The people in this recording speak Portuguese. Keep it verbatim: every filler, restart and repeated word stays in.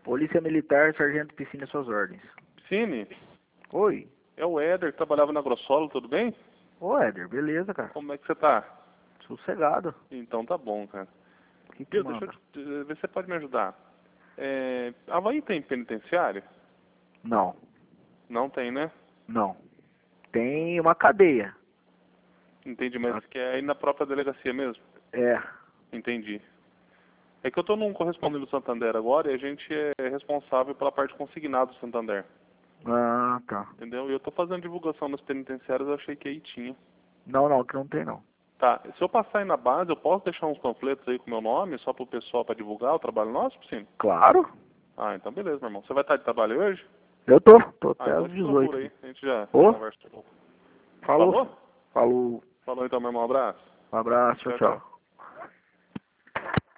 Polícia Militar, Sargento Piscina, suas ordens. Piscine, Oi. é o Éder que trabalhava na Grossolo, tudo bem? Ô, Éder, beleza, cara? Como é que você tá? Sossegado. Então tá bom, cara. O que que Viu, deixa eu manda? te, ver se você pode me ajudar. É, Havaí tem penitenciário? Não, Não tem, né? não. Tem uma cadeia. Entendi, mas Ah. que é aí na própria delegacia mesmo? É. Entendi. É que eu tô num correspondente do Santander agora e a gente é responsável pela parte consignada do Santander. Ah, tá. Entendeu? E eu tô fazendo divulgação nas penitenciárias, eu achei que aí tinha. Não, não, que não tem não. Tá, se eu passar aí na base, eu posso deixar uns panfletos aí com meu nome, só pro pessoal pra divulgar o trabalho nosso, Piscina? Claro. Ah, então beleza, meu irmão. Você vai estar de trabalho hoje? Eu tô, tô Ah, até então às eu te procuro dezoito. aí, a gente já Ô, conversa um pouco. falou. Falou? Falou. Falou então, meu irmão, um abraço. Um abraço, tchau, Tchau, tchau. tchau.